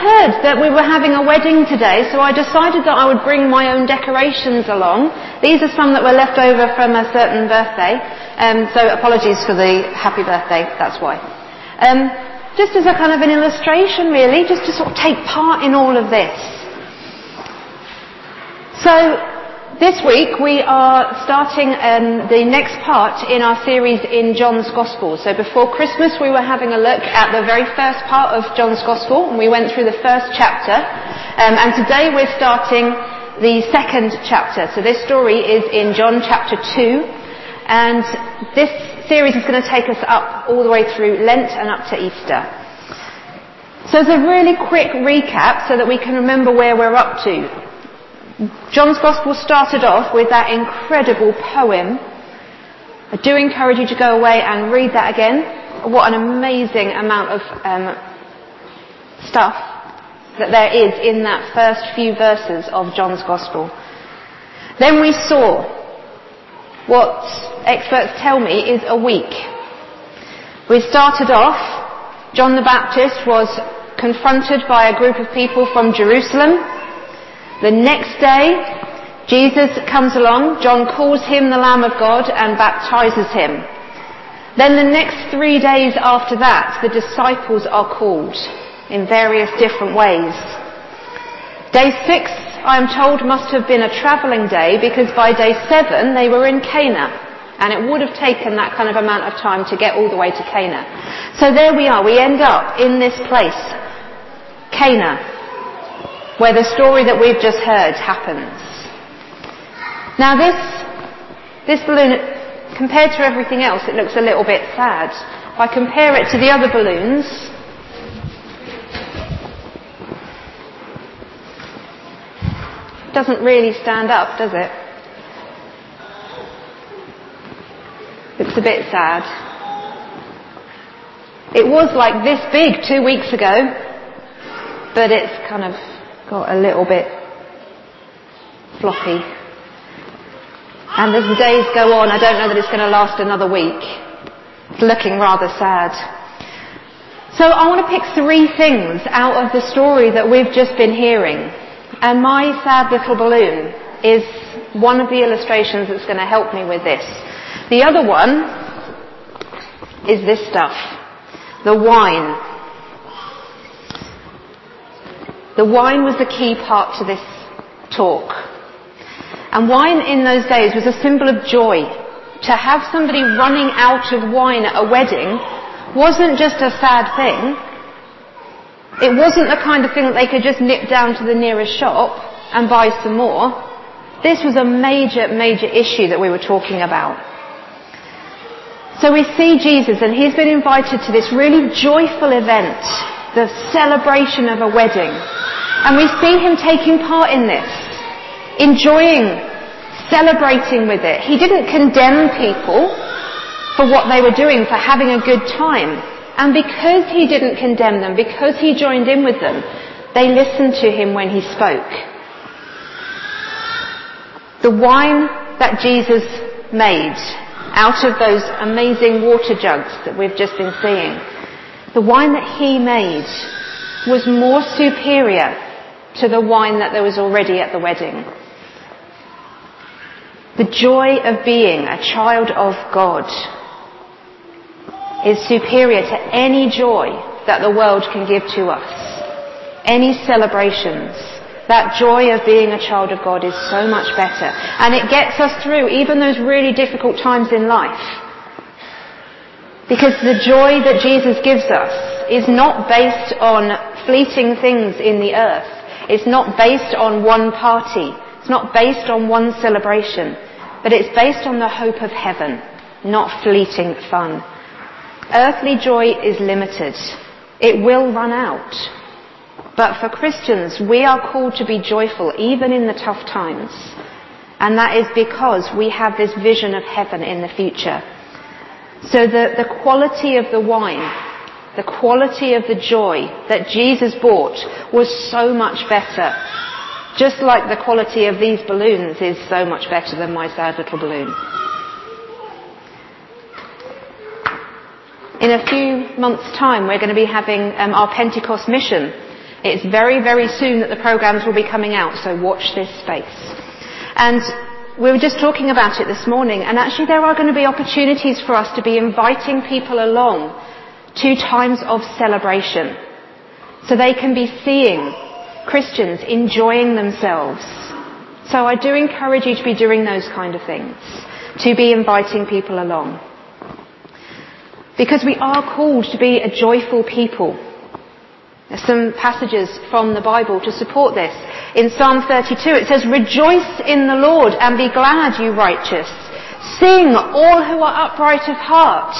heard that we were having a wedding today, so I decided that I would bring my own decorations along. These are some that were left over from a certain birthday, so apologies for the happy birthday, that's why. Just as a kind of an illustration really, just to sort of take part in all of this. So, this week we are starting the next part in our series in John's Gospel. So before Christmas we were having a look at the very first part of John's Gospel, and we went through the first chapter. And today we're starting the second chapter. So this story is in John chapter 2, and this series is going to take us up all the way through Lent and up to Easter. So as a really quick recap so that we can remember where we're up to. John's Gospel started off with that incredible poem. I do encourage you to go away and read that again. What an amazing amount of stuff that there is in that first few verses of John's Gospel. Then we saw what experts tell me is a week. We started off, John the Baptist was confronted by a group of people from Jerusalem. The next day, Jesus comes along, John calls him the Lamb of God and baptizes him. Then the next 3 days after that, the disciples are called in various different ways. Day 6, I am told, must have been a travelling day because by day 7 they were in Cana. And it would have taken that kind of amount of time to get all the way to Cana. So there we are, we end up in this place, Cana, where the story that we've just heard happens. Now this balloon, compared to everything else, it looks a little bit sad. If I compare it to the other balloons, it doesn't really stand up, does it? Looks a bit sad. It was like this big 2 weeks ago, but it's kind of got a little bit floppy. And as the days go on, I don't know that it's going to last another week. It's looking rather sad. So I want to pick 3 things out of the story that we've just been hearing. And my sad little balloon is one of the illustrations that's going to help me with this. The other one is this stuff, the wine. The wine was the key part to this talk. And wine in those days was a symbol of joy. To have somebody running out of wine at a wedding wasn't just a sad thing. It wasn't the kind of thing that they could just nip down to the nearest shop and buy some more. This was a major, major issue that we were talking about. So we see Jesus, and he's been invited to this really joyful event, the celebration of a wedding. And we see him taking part in this, enjoying, celebrating with it. He didn't condemn people for what they were doing, for having a good time. And because he didn't condemn them, because he joined in with them, they listened to him when he spoke. The wine that Jesus made out of those amazing water jugs that we've just been seeing, the wine that he made was more superior to the wine that there was already at the wedding. The joy of being a child of God is superior to any joy that the world can give to us. Any celebrations. That joy of being a child of God is so much better. And it gets us through even those really difficult times in life. Because the joy that Jesus gives us is not based on fleeting things in the earth. It's not based on one party. It's not based on one celebration. But it's based on the hope of heaven, not fleeting fun. Earthly joy is limited. It will run out. But for Christians, we are called to be joyful even in the tough times. And that is because we have this vision of heaven in the future. So the quality of the wine, the quality of the joy that Jesus brought was so much better. Just like the quality of these balloons is so much better than my sad little balloon. In a few months' time, we're going to be having our Pentecost mission It's very, very soon that the programs will be coming out, so watch this space. And we were just talking about it this morning, and actually there are going to be opportunities for us to be inviting people along to times of celebration, so they can be seeing Christians enjoying themselves. So I do encourage you to be doing those kind of things, to be inviting people along. Because we are called to be a joyful people. There's some passages from the Bible to support this. In Psalm 32 it says, "Rejoice in the Lord and be glad, you righteous. Sing, all who are upright of heart."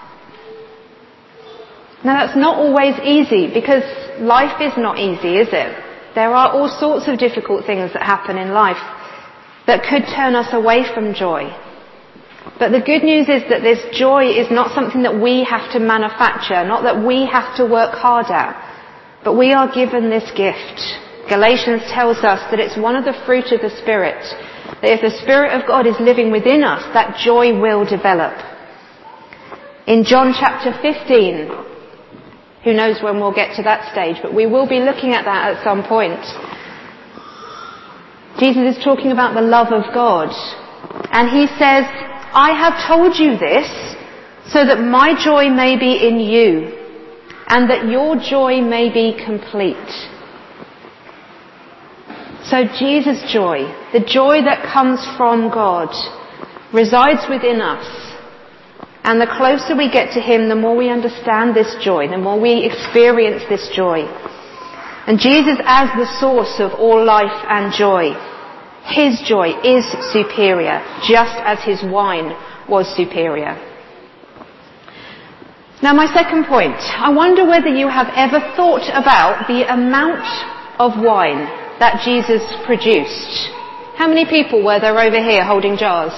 Now that's not always easy, because life is not easy, is it? There are all sorts of difficult things that happen in life that could turn us away from joy. But the good news is that this joy is not something that we have to manufacture, not that we have to work hard at, but we are given this gift. Galatians tells us that it's one of the fruit of the Spirit, that if the Spirit of God is living within us, that joy will develop. In John chapter 15, who knows when we'll get to that stage, but we will be looking at that at some point. Jesus is talking about the love of God, and he says, "I have told you this so that my joy may be in you and that your joy may be complete." So Jesus' joy, the joy that comes from God, resides within us. And the closer we get to him, the more we understand this joy, the more we experience this joy. And Jesus as the source of all life and joy, his joy is superior, just as his wine was superior. Now my second point, I wonder whether you have ever thought about the amount of wine that Jesus produced. How many people were there over here holding jars?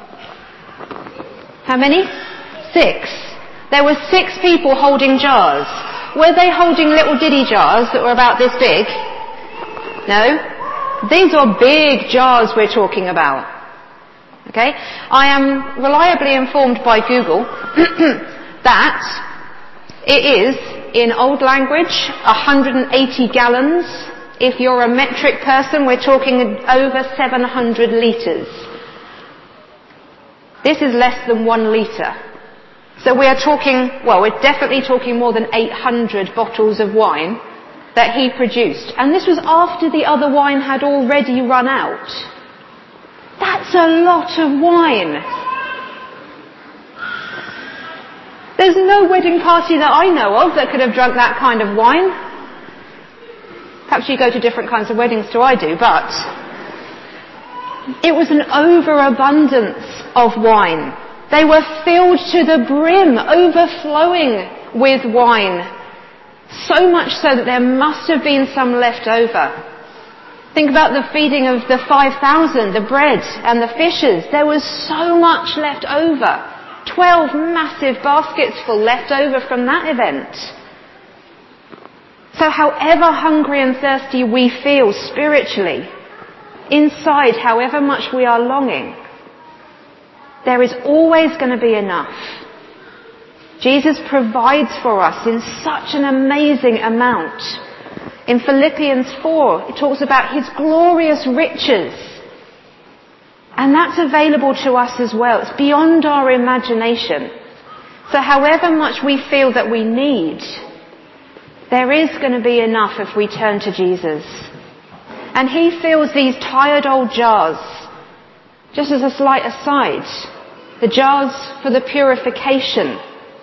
How many? 6. There were 6 people holding jars. Were they holding little diddy jars that were about this big? No? These are big jars we're talking about. Okay? I am reliably informed by Google that it is, in old language, 180 gallons. If you're a metric person, we're talking over 700 litres. This is less than 1 litre. So we are talking, well, we're definitely talking more than 800 bottles of wine that he produced. And this was after the other wine had already run out. That's a lot of wine. There's no wedding party that I know of that could have drunk that kind of wine. Perhaps you go to different kinds of weddings to I do, but it was an overabundance of wine. They were filled to the brim, overflowing with wine. So much so that there must have been some left over. Think about the feeding of the 5,000, the bread and the fishes. There was so much left over. 12 massive baskets full left over from that event. So however hungry and thirsty we feel spiritually, inside, however much we are longing, there is always going to be enough. Jesus provides for us in such an amazing amount. In Philippians 4, it talks about his glorious riches. And that's available to us as well. It's beyond our imagination. So however much we feel that we need, there is going to be enough if we turn to Jesus. And he fills these tired old jars. Just as a slight aside, the jars for the purification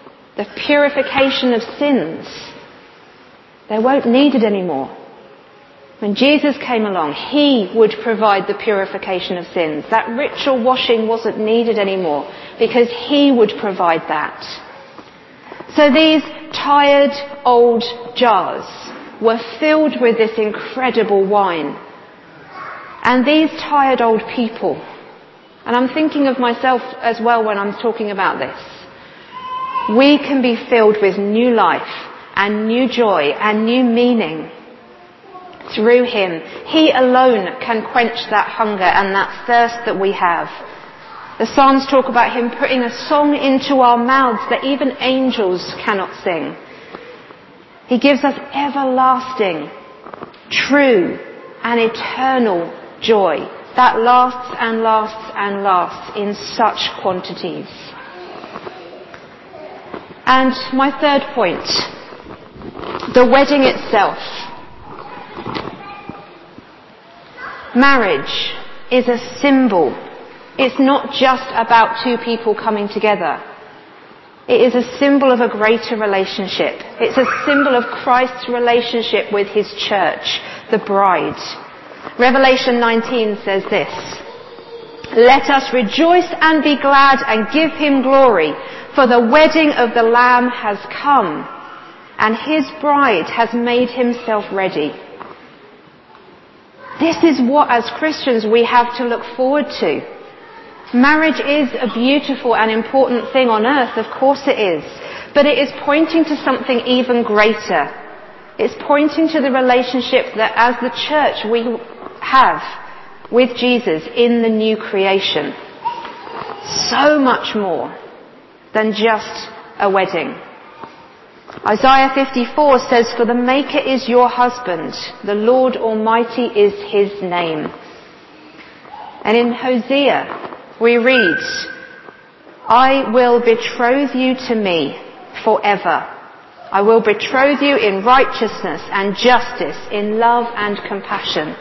of sins, they weren't needed anymore. When Jesus came along, he would provide the purification of sins. That ritual washing wasn't needed anymore because he would provide that. So these tired old jars were filled with this incredible wine. And these tired old people, and I'm thinking of myself as well when I'm talking about this, we can be filled with new life and new joy and new meaning through him. He alone can quench that hunger and that thirst that we have. The Psalms talk about him putting a song into our mouths that even angels cannot sing. He gives us everlasting true and eternal joy that lasts and lasts and lasts in such quantities. And my third point, the wedding itself. Marriage is a symbol. It's not just about two people coming together. It is a symbol of a greater relationship. It's a symbol of Christ's relationship with his church, the bride. Revelation 19 says this, "Let us rejoice and be glad and give him glory, for the wedding of the Lamb has come, and his bride has made himself ready." This is what, as Christians, we have to look forward to. Marriage is a beautiful and important thing on earth, of course it is. But it is pointing to something even greater. It's pointing to the relationship that as the church we have with Jesus in the new creation. So much more than just a wedding. Isaiah 54 says, "For the Maker is your husband, the Lord Almighty is his name." And in Hosea, we read, "I will betroth you to me forever. I will betroth you in righteousness and justice, in love and compassion."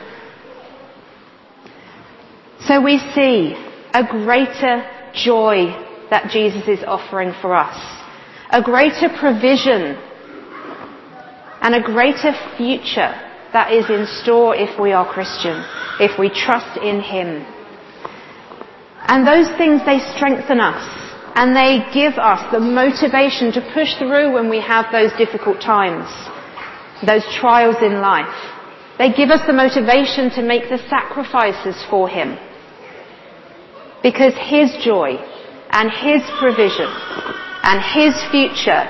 So we see a greater joy that Jesus is offering for us, a greater provision, and a greater future that is in store if we are Christian, if we trust in him. And those things, they strengthen us, and they give us the motivation to push through when we have those difficult times, those trials in life. They give us the motivation to make the sacrifices for him. Because his joy and his provision and his future,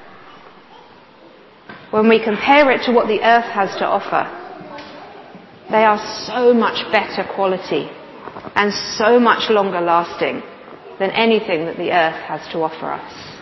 when we compare it to what the earth has to offer, they are so much better quality and so much longer lasting than anything that the earth has to offer us.